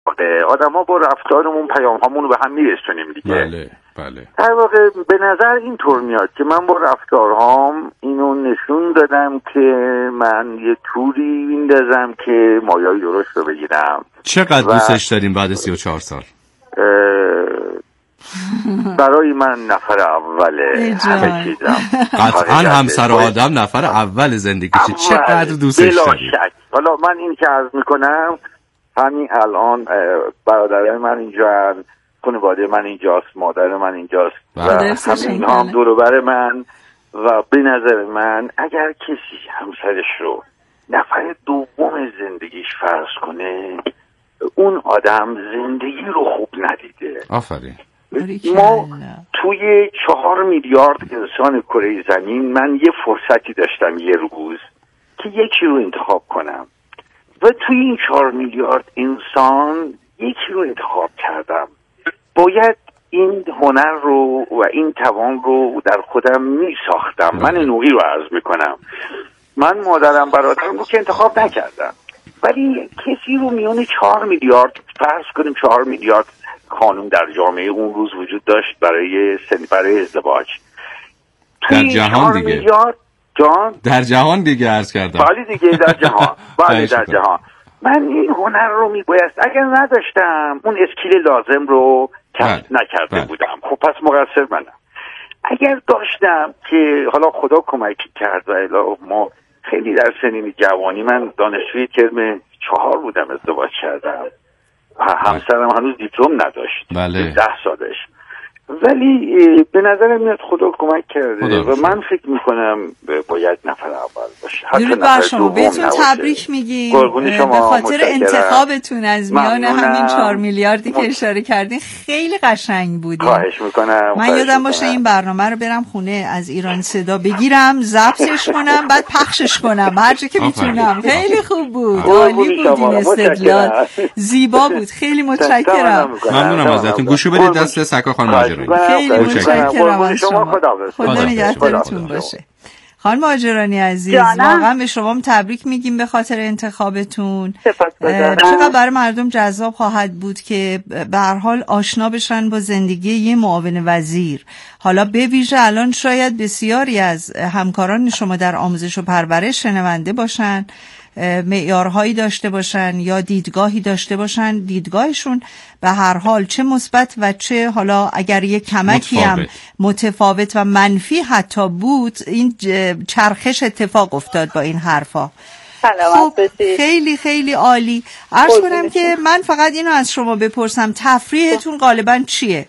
آدم ها با رفتارمون پیام هامون رو به هم میرسونیم دیگه. بله. در واقع به نظر اینطور میاد که من با رفتارهام اینو نشون دادم که من یه توری میندازم که مایه‌ای درست رو بگیرم. چقدر دوستش داریم بعد 34 سال؟ برای من نفر اوله همه چیزم. قطعا همسر آدم نفر اول زندگیشه. چقدر دوستش داریم. حالا من این که عرض میکنم همین الان برادرای من اینجا، خانواده من اینجاست، مادر من اینجاست و همین هم دور و بر من و به نظر من اگر کسی همسرش رو نفر دوم زندگیش فرض کنه اون آدم زندگی رو خوب ندیده. آفرین. ما توی 4 میلیارد انسان کره زمین من یه فرصتی داشتم یه روز که یکی رو انتخاب کنم و توی این 4 میلیارد انسان یکی رو انتخاب کردم. باید این هنر رو و این توان رو در خودم می ساختم. من نوعی رو عرض میکنم. من مادرم برادرم رو که انتخاب نکردم، ولی کسی رو میون 4 میلیارد فرض کنیم 4 میلیارد قانون در جامعه اون روز وجود داشت برای ازدواج در جهان دیگه. میلیارد در جهان دیگه عرض کردم. بله دیگه در جهان. بله در جهان. من این هنر رو میبایست اگر نداشتم اون اسکیل لازم رو کسب نکرده بودم. خب پس مقصر منم. اگر داشتم که حالا خدا کمکی کرد و الا ما خیلی در سنین جوانی، من دانشجوی ترم 4 بودم ازدواج کردم. همسرم هنوز دیپلم نداشت. 10 سالش. ولی به نظر میاد خدا کمک کرده و من فکر میکنم باید نفر اول باشه. درود بر شما. بهتون تبریک میگیم به خاطر انتخابتون از میان همین 4 میلیاردی که اشاره کردین. خیلی قشنگ بودین. خواهش میکنم. من یادم باشه این برنامه رو برم خونه از ایران صدا بگیرم، ضبطش کنم، بعد پخشش کنم هر جا که میتونم. خیلی خوب بود. عالی بودین. استدلال زیبا بود. خیلی متشکرم. ممنونم ازتون. گوشو بدید دست سکا خانم ماجرانی. خیلی متشکرم از شما. خدا نگهدارتون باشه. خانم ماجرانی عزیز، واقعا به شما تبریک میگیم به خاطر انتخابتون. چقدر برای مردم جذاب خواهد بود که به هر حال آشنا بشن با زندگی یه معاون وزیر. حالا به ویژه الان شاید بسیاری از همکاران شما در آموزش و پرورش شنونده باشن، معیارهایی داشته باشن یا دیدگاهی داشته باشن. دیدگاهشون به هر حال چه مثبت و چه حالا اگر یک کمکی هم متفاوت و منفی حتی بود، این چرخش اتفاق افتاد با این حرفا. خب خیلی خیلی عالی. عرض کنم که من فقط اینو از شما بپرسم، تفریحتون غالبا چیه؟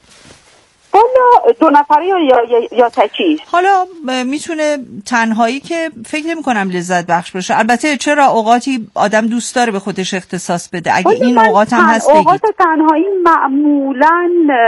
والا 2 نفره یا تکی. حالا میتونه تنهایی که فکر نمی کنم لذت بخش باشه. البته چرا اوقاتی آدم دوست داره به خودش اختصاص بده. اگه این اوقات هم هست بگید. اوقات تنهایی معمولا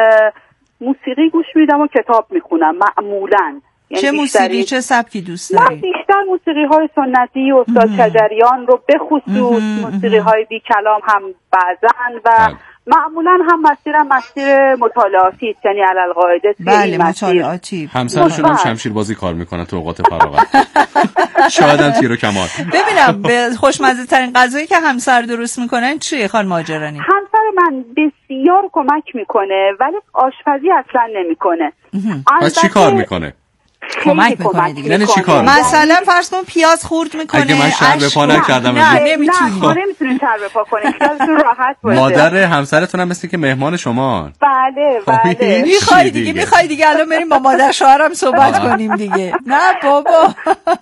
موسیقی گوش میدم و کتاب میخونم معمولا. چه موسیقی چه سبکی دوست داری؟ من بیشتر موسیقی های سنتی استاد شجریان رو به خصوص، موسیقی های بی کلام هم بعضن و معمولا هم مسیر مطالعاتی، یعنی علالقاعده. بله مطالعاتی. همسرشون هم شمشیر بازی کار میکنن تو اوقات فراغت. شاید هم تیر و کمان. ببینم خوشمزه ترین غذایی که همسر درست میکنن چیه خانم ماجرانی؟ همسر من بسیار کمک میکنه ولی آشپزی اصلا نمیکنه. پس چی کار میکنه؟ کمک میکنه دیگه. یعنی چی کار؟ مثلا فرض کن پیاز خورد میکنه. اگه من شر به پا نکردم نمیتونین شر به پا کنین. خیالتون راحت باشه. مادر همسرتون هم مثل که مهمان شما. بله. میخوای دیگه الان بریم با مادر شوهرم صحبت کنیم دیگه. نه بابا.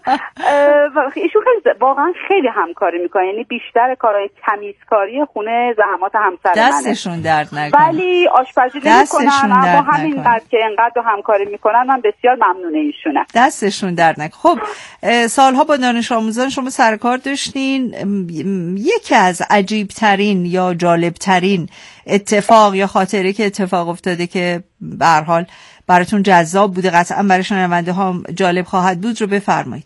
ایشون واقعا خیلی همکاری میکنه. یعنی بیشتر کارهای تمیزکاری خونه زحمات همسر منه. دستشون درد نکنه. ولی آشپزی نمیکنن. اما همینقدر که انقدر همکاری میکنن من بسیار ممنونه ایشونه. دستشون درد نکنه. خب سالها با دانش آموزان شما سرکار داشتین. یکی از عجیب ترین یا جالب ترین اتفاق یا خاطره که اتفاق افتاده که به هر حال براتون جذاب بوده، قطعا برای شنونده ها جالب خواهد بود، رو بفرمایید.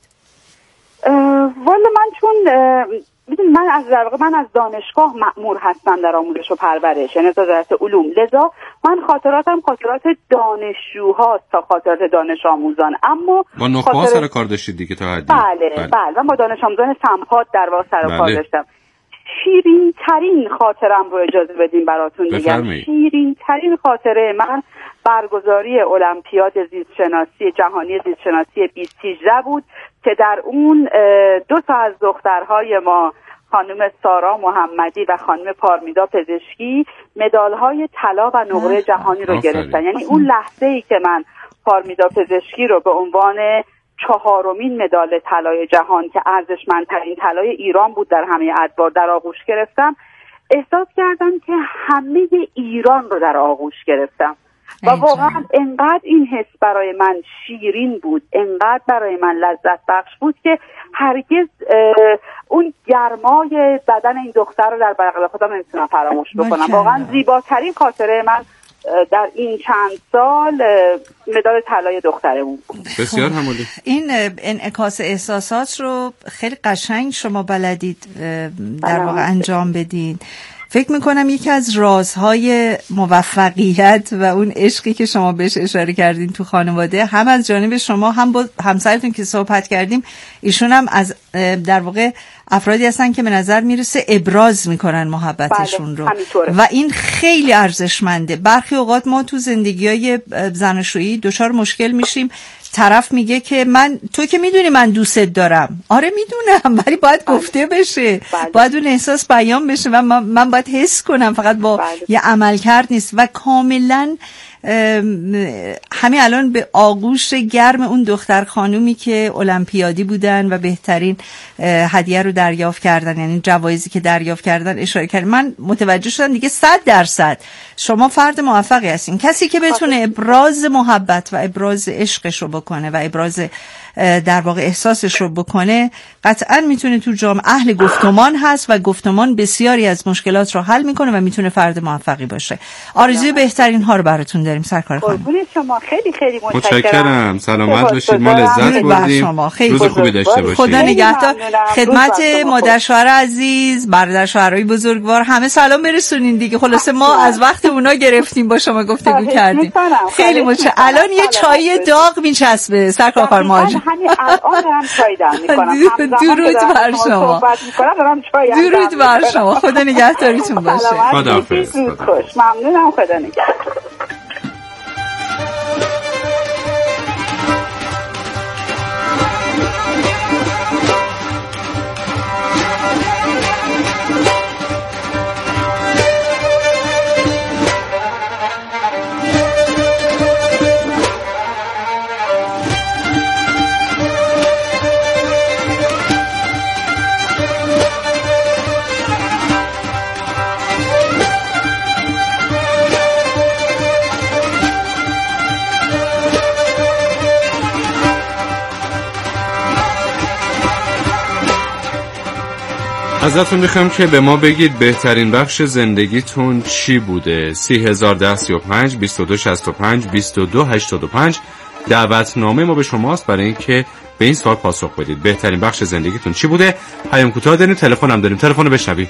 والا من چون میدونی من از دانشگاه مأمور هستم در آموزش و پرورش، یعنی وزارت علوم. لذا من خاطراتم خاطرات دانشجوهاست تا خاطرات دانش آموزان. اما با نخبه سر کار داشتید دیگه تا حدی؟ بله. من با دانش آموزان سمپاد در واقع سر کار داشتم. شیرین ترین خاطرم رو اجازه بدیم براتون بگم. شیرین ترین خاطره من برگزاری المپیاد زیستشناسی جهانی زیستشناسی 2018 بود که در اون 2 تا از دخترهای ما، خانم سارا محمدی و خانم پارمیدا پزشکی، مدال‌های طلا و نقره جهانی رو گرفتن. یعنی اون لحظه‌ای که من پارمیدا پزشکی رو به عنوان 4مین مدال طلای جهان که ارزشمندترین طلای ایران بود در همه ادوار در آغوش گرفتم، احساس کردم که همه ایران رو در آغوش گرفتم و واقعا انقدر این حس برای من شیرین بود، انقدر برای من لذت بخش بود که هرگز اون گرمای بدن این دختر رو در بغل خودم نمیتونم فراموش بکنم. واقعا زیباترین خاطره من در این چند سال مدال طلای دخترمون بود. بسیار همالی. این انعکاس احساسات رو خیلی قشنگ شما بلدید در واقع انجام بدین. فکر میکنم یکی از رازهای موفقیت و اون عشقی که شما بهش اشاره کردین تو خانواده، هم از جانب شما هم با همسرتون که صحبت کردیم، ایشون هم از در واقع افرادی هستن که به نظر میرسه ابراز میکنن محبتشون رو و این خیلی ارزشمنده. برخی اوقات ما تو زندگی‌های زناشویی دچار مشکل میشیم، طرف میگه که تو که میدونی من دوستت دارم. آره میدونم، ولی باید گفته بشه، باید اون احساس بیان بشه و من باید حس کنم، فقط با یه عمل کرد نیست. و کاملا همین الان به آغوش گرم اون دختر خانومی که المپیادی بودن و بهترین هدیه رو دریافت کردن، یعنی جوایزی که دریافت کردن اشاره کردن. من متوجه شدم دیگه 100% شما فرد موفقی هستین. کسی که بتونه ابراز محبت و ابراز عشقش رو بکنه و ابراز در واقع احساسش رو بکنه، قطعا میتونه تو جامعه اهل گفتمان هست و گفتمان بسیاری از مشکلات رو حل میکنه و میتونه فرد موفقی باشه. آرزوی بهترین ها رو براتون داریم سرکار خانم. قربونت شما، خیلی خیلی متشکرم. سلامت باشید، ما لذت بردیم. روز خوبی داشته باشید. خدا نگهدار. خدمت مادر شوهر عزیز، برادر شوهرای بزرگوار همه سلام برسونین دیگه. خلاصه ما از وقت اونا گرفتیم با شما گفتگو کردیم. خیلی متشکرم. الان یه چای داغ میچسبه سرکار خانم. همین الان دارم چای دم میکنم. درود بر شما. درود بر شما. خدا نگهدارتون باشه. خداحافظ. ممنونم. خدا نگهدار. ازتون میخوام که به ما بگید بهترین بخش زندگیتون چی بوده. 301035 2265 2285 دعوتنامه ما به شماست برای اینکه به این سوال پاسخ بدید. بهترین بخش زندگیتون چی بوده؟ پیام کوتاه داریم، تلفن هم داریم. تلفن رو بشنوید.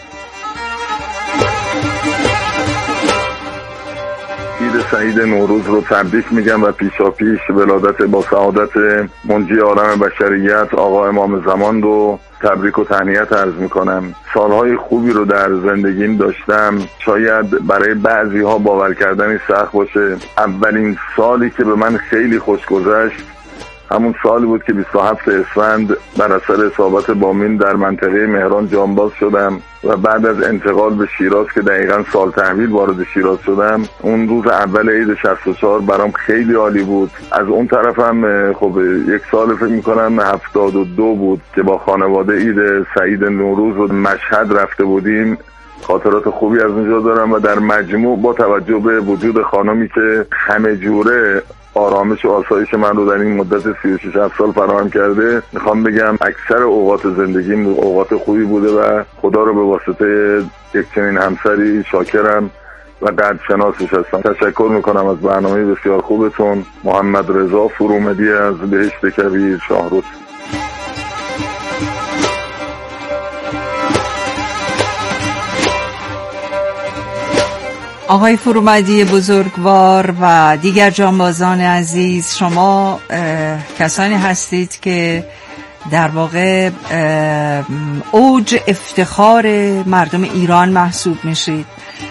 عید سعید نوروز رو تبریک میگم و پیشاپیش ولادت با سعادت منجی عالم بشریت آقا امام زمان رو تبریک و تهنیت عرض میکنم. سالهای خوبی رو در زندگیم داشتم. شاید برای بعضی ها باور کردنی سخت باشه. اولین سالی که به من خیلی خوش گذشت همون سالی بود که 27 اسفند بر اثر اصابت بامین در منطقه مهران جانباز شدم و بعد از انتقال به شیراز که دقیقاً سال تحویل وارد شیراز شدم، اون روز اول عید 64 برام خیلی عالی بود. از اون طرفم خب یک سال فکر میکنم 72 بود که با خانواده عید سعید نوروز و مشهد رفته بودیم. خاطرات خوبی از اونجا دارم و در مجموع با توجه به وجود خانمی که همه جوره آرامش و آسایش من رو در این مدت 36 سال فراهم کرده، میخوام بگم اکثر اوقات زندگیم اوقات خوبی بوده و خدا رو به واسطه یک چنین همسری شاکرم و قدرشناسش هستم. تشکر میکنم از برنامه بسیار خوبتون. محمد رضا فرومدی از بهشت کبیر، شاهرود. آقای فرومدی بزرگوار و دیگر جانبازان عزیز، شما کسانی هستید که در واقع اوج افتخار مردم ایران محسوب میشید.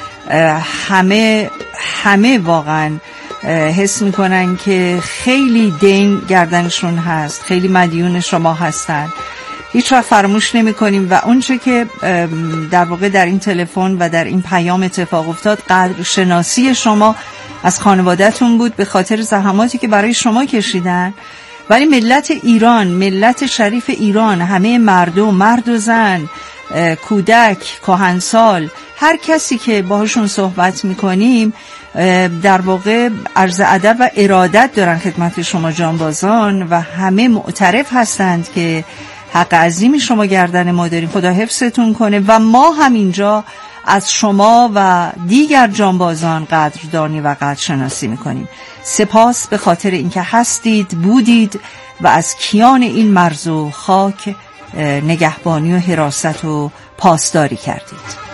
همه واقعا حس میکنن که خیلی دین گردنشون هست، خیلی مدیون شما هستن. هیچ وقت فراموش نمی کنیم و اونچه که در واقع در این تلفن و در این پیام اتفاق افتاد قدر شناسی شما از خانواده‌تون بود به خاطر زحماتی که برای شما کشیدن. ولی ملت ایران، ملت شریف ایران، همه مردم، مرد و زن، کودک، کهنسال، هر کسی که باهاشون صحبت میکنیم در واقع عرض ادب و ارادت دارن خدمت شما جانبازان و همه معترف هستند که حق عظیمی شما گردن ما داریم. خدا حفظتون کنه و ما هم اینجا از شما و دیگر جانبازان قدردانی و قدرشناسی میکنیم. سپاس به خاطر اینکه هستید، بودید و از کیان این مرز و خاک نگهبانی و حراست و پاسداری کردید.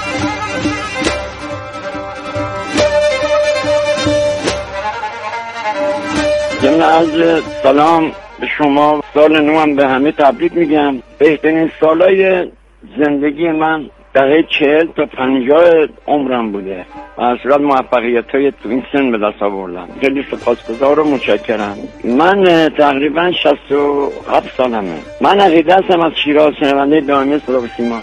عرض سلام به شما. سال نو هم به همه تبریک میگم. بهترین سالای زندگی من دهه 40 تا 50 عمرم بوده و از صورت موفقیت‌های تو این سن به دست آوردم. خیلی سپاسگزار و متشکرم. من تقریبا 67 سالمه. من عقیده هستم از شیراز، شنونده دائمی صدا و سیما.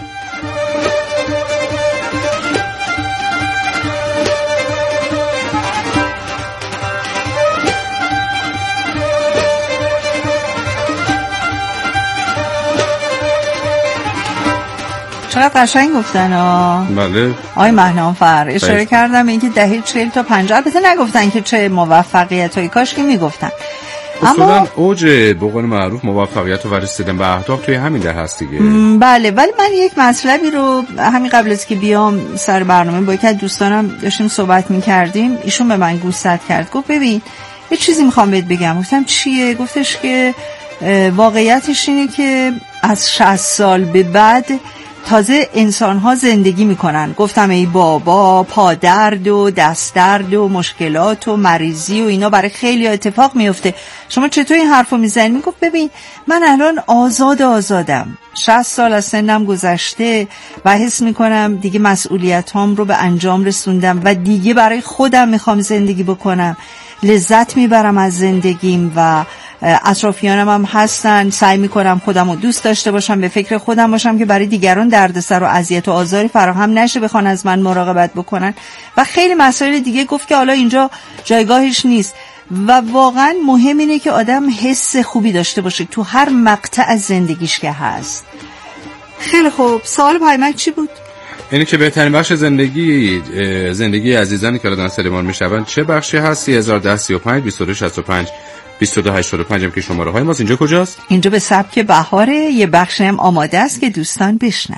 چقدر قشنگ گفتن بله. آقای مهنامفر اشاره کردم اینکه دهه 40 تا 50. البته نگفتن که چه موفقیتایی، کاش که میگفتن. اصولا اوج به قول معروف موفقیت و رسیدن به اهداف توی همین ده هست دیگه. بله، ولی من یک مطلبی رو همین قبل از که بیام سر برنامه با یک از دوستانم داشتیم صحبت می‌کردیم، ایشون به من گوشزد کرد، گفت ببین یه چیزی میخوام بهت بگم. گفتم چیه؟ گفتش که واقعیتش اینه که از 60 سال به بعد تازه انسان‌ها زندگی میکنن. گفتم ای بابا، پادرد و دستدرد و مشکلات و مریضی و اینا برای خیلی اتفاق میفته، شما چطور این حرفو میزنی؟ میگفت ببین من الان آزادم، 60 سال از سنم گذشته و حس میکنم دیگه مسئولیتام رو به انجام رسوندم و دیگه برای خودم میخوام زندگی بکنم، لذت میبرم از زندگیم و اطرافیانم هم هستن. سعی میکنم خودم رو دوست داشته باشم، به فکر خودم باشم که برای دیگران دردسر و اذیت و آزاری فراهم نشه، بخوان از من مراقبت بکنن و خیلی مسائل دیگه. گفت که حالا اینجا جایگاهش نیست و واقعا مهم اینه که آدم حس خوبی داشته باشه تو هر مقطع از زندگیش که هست. خیلی خوب، سوال پیامک چی بود؟ اینه که بهترین بخش زندگی عزیزانی که الان سلمان میشون چه بخشی هست؟ 3010 35 22 65 22 85 هم که شماره های ماست. اینجا کجاست؟ اینجا به سبک بهاره. یه بخش هم آماده است که دوستان بشنون.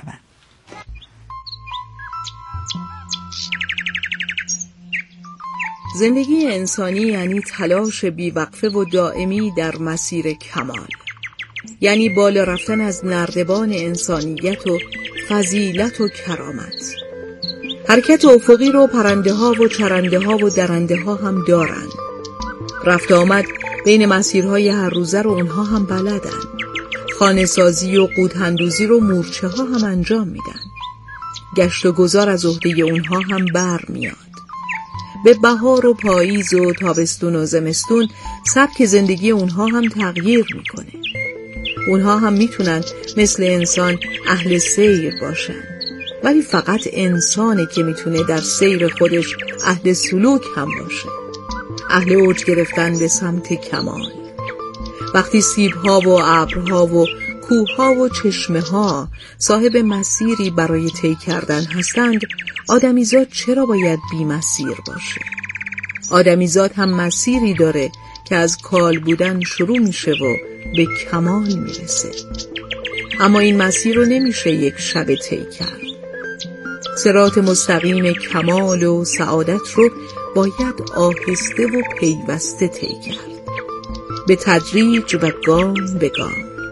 زندگی انسانی یعنی تلاش بیوقفه و دائمی در مسیر کمال، یعنی بالا رفتن از نردبان انسانیت و فضیلت و کرامت. حرکت افقی رو پرنده ها و چرنده ها و درنده ها هم دارن. رفت آمد بین مسیرهای هر روزه رو اونها هم بلدن. خانه سازی و قوت‌اندوزی رو مورچه ها هم انجام میدن. گشت و گذار از عهده اونها هم بر میاد. به بهار و پاییز و تابستون و زمستون سبک زندگی اونها هم تغییر میکنه. اونها هم میتونن مثل انسان اهل سیر باشن، ولی فقط انسانه که میتونه در سیر خودش اهل سلوک هم باشه، اهل اوج گرفتن به سمت کمال. وقتی سیب‌ها و ابرها و کوه‌ها و چشمه‌ها صاحب مسیری برای طی کردن هستند، آدمیزاد چرا باید بی مسیر باشه؟ آدمیزاد هم مسیری داره که از کال بودن شروع میشه و به کمال میرسه، اما این مسیر رو نمیشه یک شب طی کرد. صراط مستقیم کمال و سعادت رو باید آهسته و پیوسته طی کرد، به تدریج و گام به گام.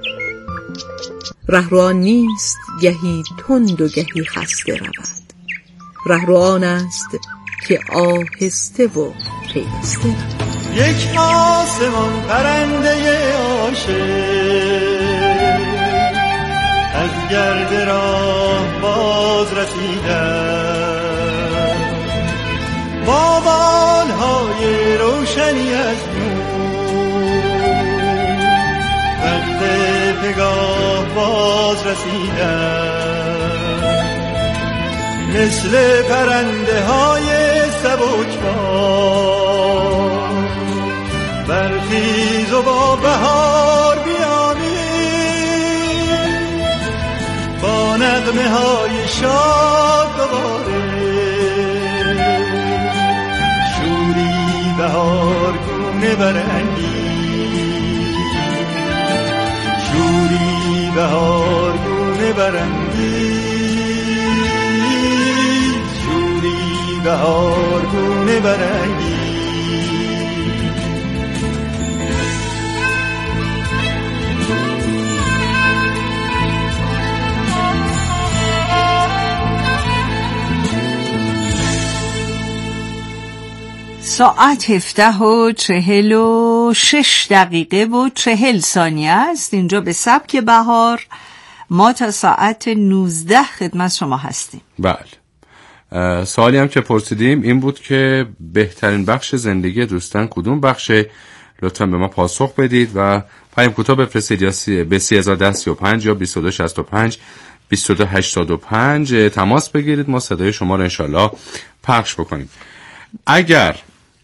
رهرو آن نیست گهی تند و گهی خسته رود، رهرو آن است که آهسته و پیوسته رود. یک آسمان پرنده عاشق از گرد راه باز رسیدم، با بالهای روشنی از نور وقت پگاه باز رسیدم، مثل پرنده های سبکبار برخیز و با بهار با نغمه های شاد دوباره، شوری بهار گونه برانگیز، شوری بهار گونه برانگیز، شوری بهار گونه برانگیز. ساعت 17:46 است. اینجا به سبک بهار ما تا ساعت 19 خدمت شما هستیم. بله. سوالی هم که پرسیدیم این بود که بهترین بخش زندگی دوستان کدوم بخشه؟ لطفا به ما پاسخ بدید و پیام کوتاه بفرستید یا به 301035 یا 2265 2285 تماس بگیرید. ما صدای شما رو انشالله پخش بکنیم. اگر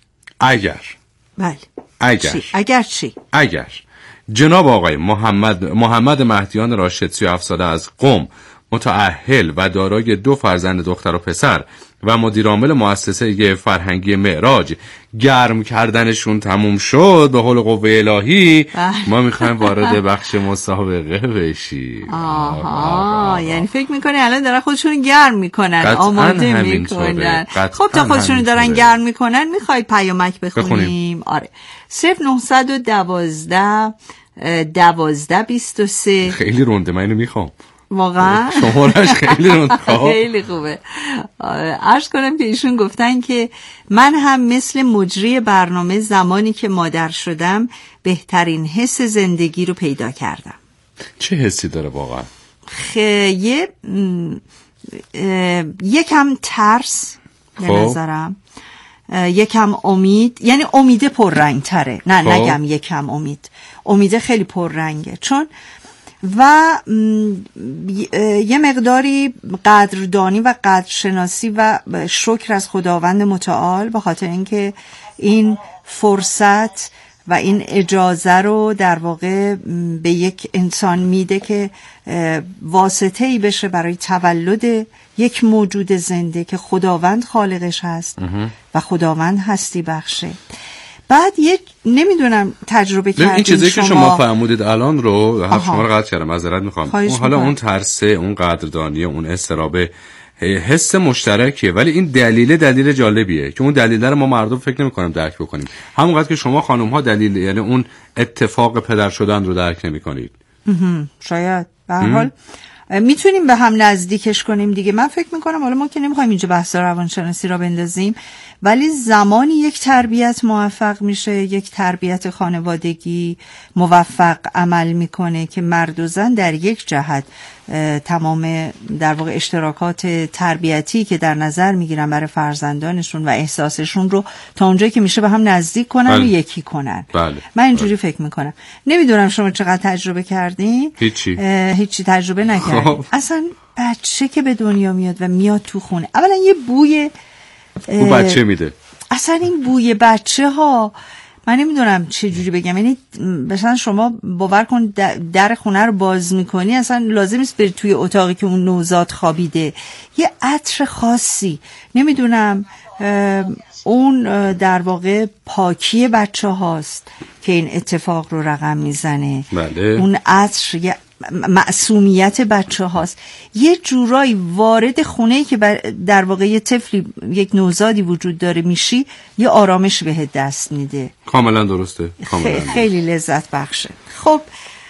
جناب آقای محمد مهدیان راشد 37 ساله از قم، متأهل و دارای 2 فرزند دختر و پسر و مدیرعامل مؤسسه فرهنگی معراج، گرم کردنشون تموم شد به حول قوه الهی، ما میخوایم وارد بخش مسابقه بشیم. یعنی فکر میکنی الان دارن خودشون گرم میکنن، آماده میکنن. خب تا خودشون دارن گرم میکنن میخوای پیامک بخونیم؟ آره. 0912 1223. خیلی رونده، من اینو میخوام واقعا. شمارش خیلی رونده. خیلی خوبه. عرض کنم که ایشون گفتن که من هم مثل مجری برنامه زمانی که مادر شدم بهترین حس زندگی رو پیدا کردم. چه حسی داره واقعا؟ یکم ترس به نظرم، یکم امید، یعنی امید پررنگ تره، نگم یکم امید خیلی پررنگه، چون و یه مقداری قدردانی و قدرشناسی و شکر از خداوند متعال به خاطر اینکه این فرصت و این اجازه رو در واقع به یک انسان میده که واسطه‌ای بشه برای تولد یک موجود زنده که خداوند خالقش هست و خداوند هستی بخشه. بعد نمیدونم تجربه کردین این چیزی که شما فرمودید الان رو شما رو قطع کردم، معذرت میخوام. حالا اون ترسه، اون قدردانی، اون استرابه حس مشترکیه، ولی این دلیل جالبیه که اون دلیل رو ما مردم فکر نمی‌کنیم درک بکنیم، همونقدر که شما خانم ها دلیل، یعنی اون اتفاق پدر شدن رو درک نمی‌کنید. شاید به هر حال میتونیم به هم نزدیکش کنیم دیگه. من فکر میکنم حالا ما که نمیخوایم اینجا بحث روانشناسی را بندازیم، ولی زمانی یک تربیت موفق میشه، یک تربیت خانوادگی موفق عمل میکنه که مرد و زن در یک جهت تمام در واقع اشتراکات تربیتی که در نظر میگیرن برای فرزندانشون و احساسشون رو تا اونجایی که میشه به هم نزدیک کنن و یکی کنن. من اینجوری فکر میکنم. نمیدونم شما چقدر تجربه کردین؟ هیچی تجربه نکردین. اصلا بچه که به دنیا میاد و میاد تو خونه، اولا یه بوی بچه میده. اصلا این بوی بچه ها من نمیدونم چه جوری بگم، یعنی مثلا شما باور کن در خونه رو باز میکنی، اصلا لازم نیست بری توی اتاقی که اون نوزاد خوابیده، یه عطر خاصی، نمیدونم اون در واقع پاکی بچه هاست که این اتفاق رو رقم میزنه. اون عطر یه معصومیت بچه هاست. یه جورایی وارد خونه‌ای که در واقع یه طفلی، یک نوزادی وجود داره میشی، یه آرامش بهت دست میده. کاملا درسته. خیلی لذت بخشه. خب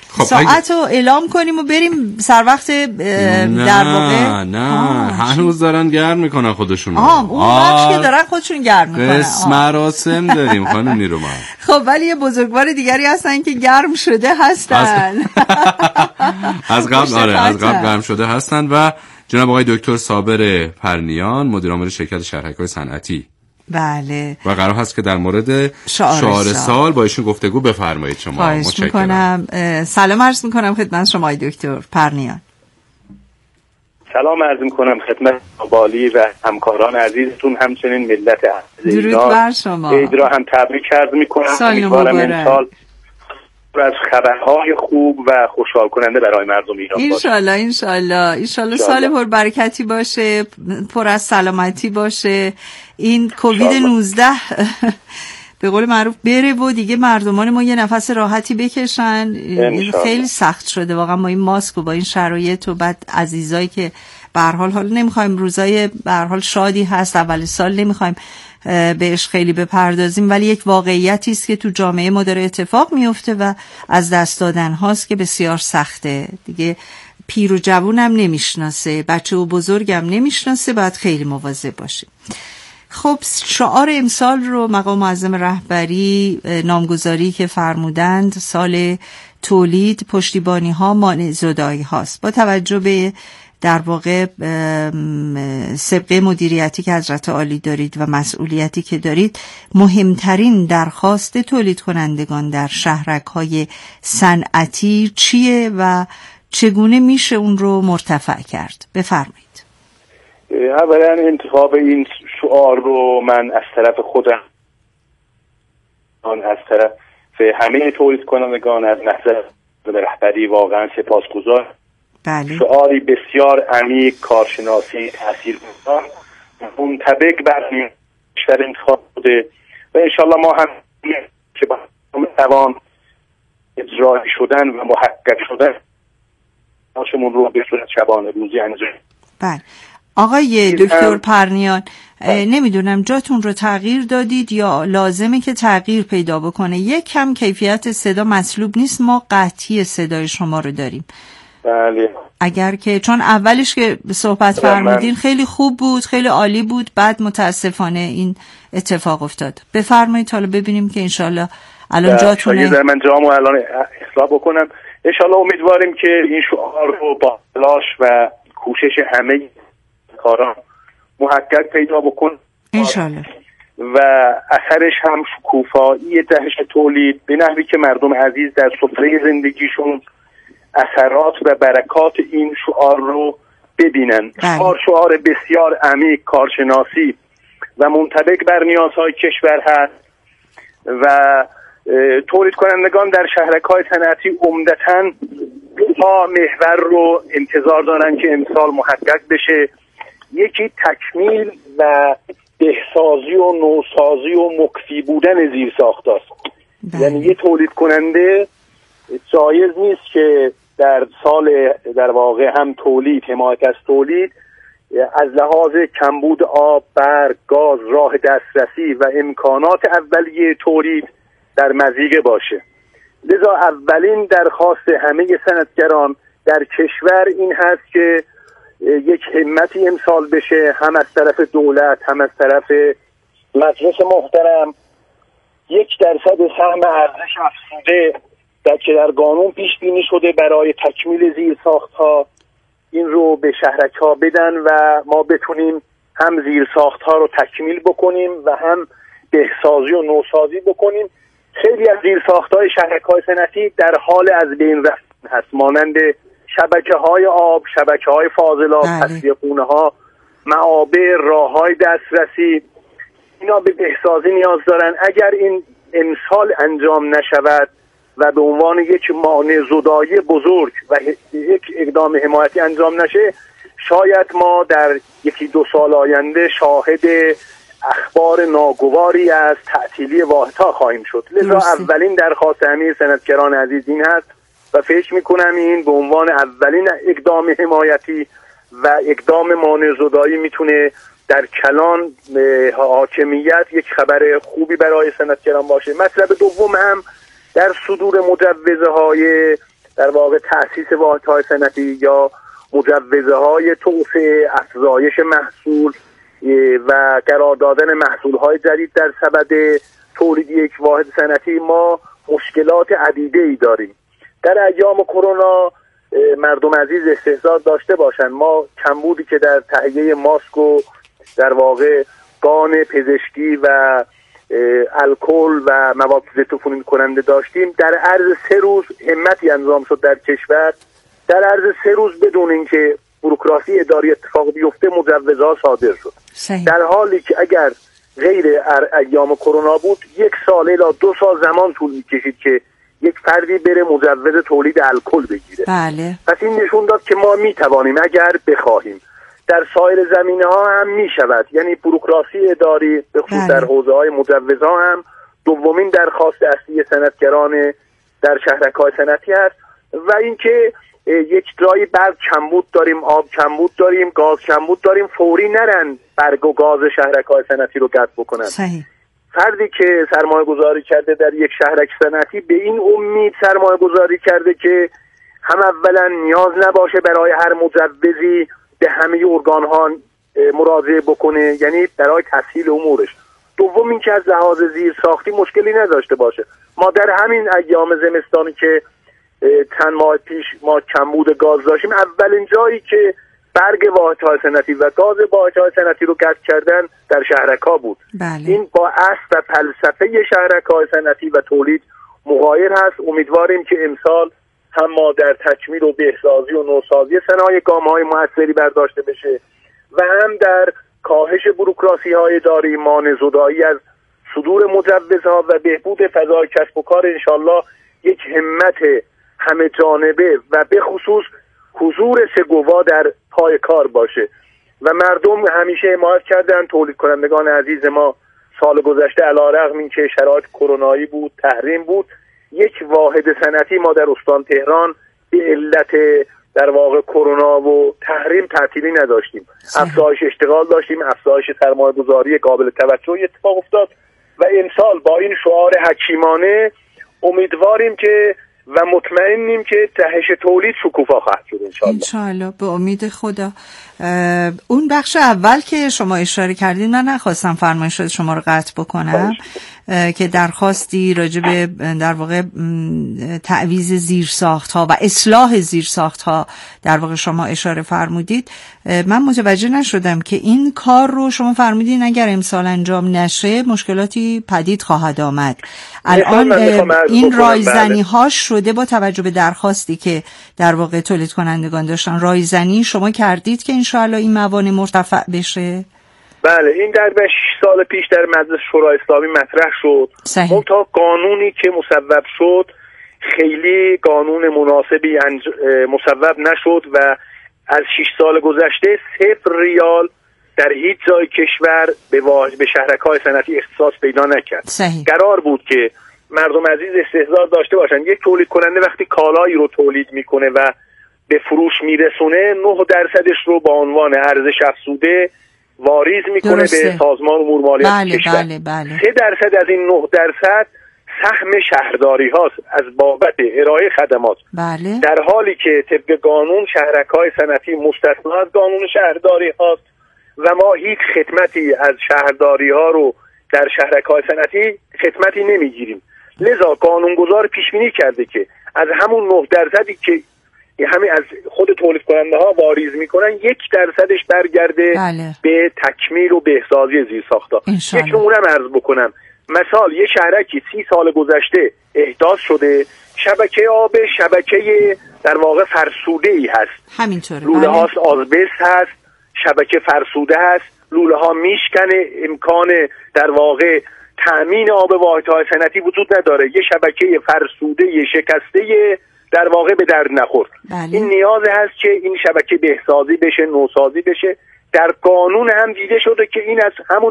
ساعت رو اعلام کنیم و بریم سر وقت در واقع. نه هنوز دارن گرم میکنن خودشون. اون بخش که دارن خودشون گرم میکنن. مراسم داریم خانم نیرومند. خب ولی یه بزرگوار دیگری هستن که گرم شده هستن. از قبل گرم شده هستن و جناب آقای دکتر صابر پرنیان مدیر عامل شرکت شهرک‌های صنعتی. بله. و قرار هست که در مورد شعار سال با ایشون گفتگو بفرمایید. شما متشکرم. سلام عرض میکنم خدمت شما دکتر پرنیان. سلام عرض میکنم خدمت بالی و همکاران عزیزتون، همچنین ملت عزیز درود بر شما. عید را هم تبریک عرض میکنم. امیدوارم امسال از خبرهای خوب و خوشحال کننده برای مردم ایران باشه. انشالله سال پر برکتی باشه، پر از سلامتی باشه. این کووید 19 به قول معروف بره و دیگه مردمان ما یه نفس راحتی بکشن. خیلی سخت شده واقعا با این ماسک و با این شرایط و بعد عزیزایی که به هر حال حالا نمیخوایم روزای به هر حال شادی هست، اول سال نمیخوایم بهش خیلی بپردازیم، ولی یک واقعیتی است که تو جامعه ما داره اتفاق میفته و از دست دادن هاست که بسیار سخته دیگه. پیر و جوون هم نمیشناسه، بچه و بزرگ هم نمیشناسه، باید خیلی مواظب باشیم. خب شعار امسال رو مقام معظم رهبری نامگذاری که فرمودند سال تولید، پشتیبانی ها، مانع زدایی هاست. با توجه به در واقع سابقه مدیریتی که حضرت عالی دارید و مسئولیتی که دارید، مهمترین درخواست تولید کنندگان در شهرک‌های صنعتی چیه و چگونه میشه اون رو مرتفع کرد؟ بفرمایید. اولا انتخاب این شعار رو من از طرف خودم، از طرف همه تولید کنندگان از نظر رهبری واقعا سپاسگزار. بله. شعاری بسیار عمیق، کارشناسی، تاثیرگذار، منطبق بر کشور انتخاب بوده و انشالله ما هم که با توان اجرایی شدن و محقق شدن ناشمون رو به صورت شبانه روزی انجام. بله. آقای دکتر پرنیان، نمیدونم جاتون رو تغییر دادید یا لازمه که تغییر پیدا بکنه. یک کم کیفیت صدا مطلوب نیست، ما قطعی صدای شما رو داریم. بله. اگر که چون اولش که صحبت فرمودین خیلی خوب بود، خیلی عالی بود، بعد متاسفانه این اتفاق افتاد. بفرمایید حالا ببینیم که انشالله الان جاتونه. من جامو الان اصلاح بکنم. انشالله امیدواریم که این شعار رو با تلاش و کوشش همه کاران محقق پیدا بکن انشالله و اثرش هم شکوفایی جهش تولید به نحوی که مردم عزیز در سفره زندگیشون اثرات و برکات این شعار رو ببینن. شعار بسیار عمیق، کارشناسی و منطبق بر نیازهای کشور هست و تولید کنندگان در شهرک‌های صنعتی عمدتاً دو محور رو انتظار دارن که امسال محقق بشه. یکی تکمیل و بهسازی و نوسازی و مکفی بودن زیرساختاست. یعنی یه تولید کننده جایز نیست که در سال در واقع هم تولید، حمایت از تولید، از لحاظ کمبود آب، برق، گاز، راه دسترسی و امکانات اولیه تولید در مضیقه باشه. لذا اولین درخواست همه صنعتگران در کشور این هست که یک همتی امسال بشه، هم از طرف دولت هم از طرف مجلس محترم، 1% سهم ارزش افزوده که در قانون پیش بینی شده برای تکمیل زیرساخت‌ها، این رو به شهرک‌ها بدن و ما بتونیم هم زیرساخت‌ها رو تکمیل بکنیم و هم بهسازی و نوسازی بکنیم. خیلی از زیرساخت‌های شهرک‌های صنعتی در حال از بین رفتن هست، مانند شبکه‌های آب، شبکه‌های فاضلاب، تصفیه‌خونه‌ها، معابر، راه‌های دسترسی، اینا به بهسازی نیاز دارن. اگر این امسال انجام نشود و به عنوان یک مانع زدایی بزرگ و یک اقدام حمایتی انجام نشه، شاید ما در 1-2 سال آینده شاهد اخبار ناگواری از تعطیلی واحدها خواهیم شد. لذا اولین درخواست همه صنعتگران عزیز این هست و فکر میکنم این به عنوان اولین اقدام حمایتی و اقدام مانع زدایی میتونه در کلان حاکمیت یک خبر خوبی برای صنعتگران باشه. مطلب دوم هم در صدور مجوزهای در واقع تأسیس واحدهای صنعتی یا مجوزه های توسعه، افزایش محصول و قرار دادن محصول های جدید در سبد تولید یک واحد صنعتی ما مشکلات عدیده‌ای داریم. در ایام کرونا مردم عزیز استحضار داشته باشند، ما کمبودی که در تهیه ماسک و در واقع گان پزشکی و الکل و مواد ضدعفونی کننده داشتیم، در عرض 3 روز همتی انجام شد در کشور، در عرض 3 روز بدون اینکه بوروکراسی اداری اتفاق بیفته مجوزها صادر شد. در حالی که اگر غیر ایام کرونا بود 1 سال الی 2 سال زمان طول می‌کشید که یک فردی بره مجوز تولید الکل بگیره. بله. پس این نشون داد که ما میتوانیم اگر بخواهیم. در سایر زمینه‌ها هم میشود، یعنی بوروکراسی اداری به خصوص در حوزه‌های مجوزها هم دومین درخواست اصلی صنعتگران در شهرک‌های صنعتی است. و اینکه یک جایی برق کمبود داریم، آب کمبود داریم، گاز کمبود داریم، فوری نرن برق و گاز شهرک‌های صنعتی رو قطع بکنن. صحیح. فردی که سرمایه گذاری کرده در یک شهرک صنعتی به این امید سرمایه گذاری کرده که هم اولا نیاز نباشه برای هر مجوزی به همه ارگان‌ها مراجعه بکنه، یعنی برای تسهیل امورش. دوم اینکه از لحاظ زیرساختی مشکلی نداشته باشه. ما در همین ایام زمستانی که چند ماه پیش ما کمبود گاز داشتیم، اولین جایی که برق واحدهای صنعتی و گاز واحدهای صنعتی رو قطع کردن در شهرک‌ها بود. بله. این با اصل و فلسفه شهرک‌های صنعتی و تولید مغایر هست. امیدواریم که امسال هم ما در تکمیل و بهسازی و نوسازی صنایع گام‌های موثری برداشته بشه و هم در کاهش بوروکراسی‌های اداری، مانع زدایی از صدور مجوزها و بهبود فضای کسب و کار انشالله یک همت همه جانبه و به خصوص حضور سگوا در پای کار باشه. و مردم همیشه حمایت کردن، تولید کنندگان عزیز ما سال گذشته علیرغم اینکه شرایط کرونایی بود، تحریم بود، یک واحد صنعتی ما در استان تهران به علت در واقع کرونا و تحریم تعطیلی نداشتیم. افزایش اشتغال داشتیم، افزایش سرمایه‌گذاری قابل توجهی اتفاق افتاد و امسال با این شعار حکیمانه امیدواریم که و مطمئنیم که جهش تولید شکوفا خواهد شد انشالله به امید خدا. اون بخش اول که شما اشاره کردین من نخواستم فرمایشات شما رو قطع بکنم که درخواستی راجع به در واقع تعویض زیرساخت‌ها و اصلاح زیرساخت‌ها در واقع شما اشاره فرمودید. من متوجه نشدم که این کار رو شما فرمودین اگر امسال انجام نشه مشکلاتی پدید خواهد آمد. الان این رایزنی ها شده با توجه به درخواستی که در واقع تولید کنندگان داشتن، رایزنی شما کردید که انشاءالله این موانع مرتفع بشه؟ بله، این در 6 سال پیش در مجلس شورای اسلامی مطرح شد. منتها قانونی که مصوب شد خیلی قانون مناسبی مصوب نشد و از 6 سال گذشته 0 ریال در هیچ جای کشور به شهرک‌های صنعتی اختصاص پیدا نکرد. قرار بود که مردم عزیز استحضار داشته باشن یک تولید کننده وقتی کالایی رو تولید میکنه و به فروش میرسونه 9% رو با عنوان ارزش افزوده واریز میکنه به سازمان امور مالیات کشور. 3% از این 9% سهم شهرداری هاست از بابت ارائه خدمات. در حالی که طبق قانون شهرک‌های صنعتی مستثنا از قانون شهرداری هاست و ما هیچ خدمتی از شهرداری ها رو در شهرک‌های صنعتی خدمتی نمیگیریم. لذا قانونگذار پیش بینی کرده که از همون 9% که همه از خود تولید کننده ها واریز میکنن 1% برگرده به تکمیل و بهسازی زیرساخت‌ها. یک نمونم عرض بکنم. مثال یه شهرکی 30 سال گذشته احداث شده شبکه آب، شبکه در واقع فرسوده ای هست. همینطوره. لوله هاست آزبست هست، شبکه فرسوده هست، لوله ها میشکنه، امکان در واقع تأمین آب واحدهای صنعتی وجود نداره. یه شبکه فرسوده شکسته در واقع به درد نخورد. این نیاز هست که این شبکه بهسازی بشه، نوسازی بشه. در قانون هم دیده شده که این از همون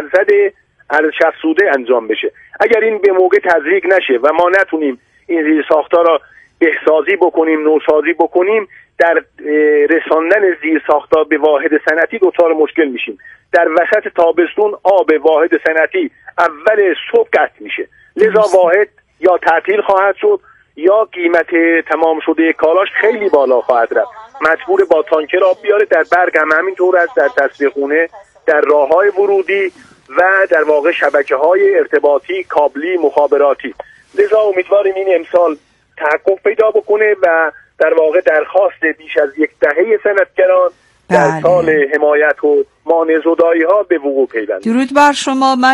1% ارزش افزوده انجام بشه. اگر این به موقع تزریق نشه و ما نتونیم این زیرساخت‌ها را بهسازی بکنیم، نوسازی بکنیم، در رساندن زیرساخت‌ها به واحد صنعتی دچار مشکل میشیم. در وسط تابستون آب واحد صنعتی اول صبح قطع میشه. لذا واحد یا تعطیل خواهد شد یا قیمت تمام شده کالاش خیلی بالا خواهد رفت، مجبور با تانکر آب بیاره. در برگ هم همینطور است، در تصفیه خونه، در راه‌های ورودی و در واقع شبکه‌های ارتباطی، کابلی، مخابراتی. لذا امیدواریم این امسال تحقق پیدا بکنه و در واقع درخواست بیش از 10 دهه صنعتگران در سال حمایت و مانع زدایی‌ها به وقوع پیوند. درود بر شما. من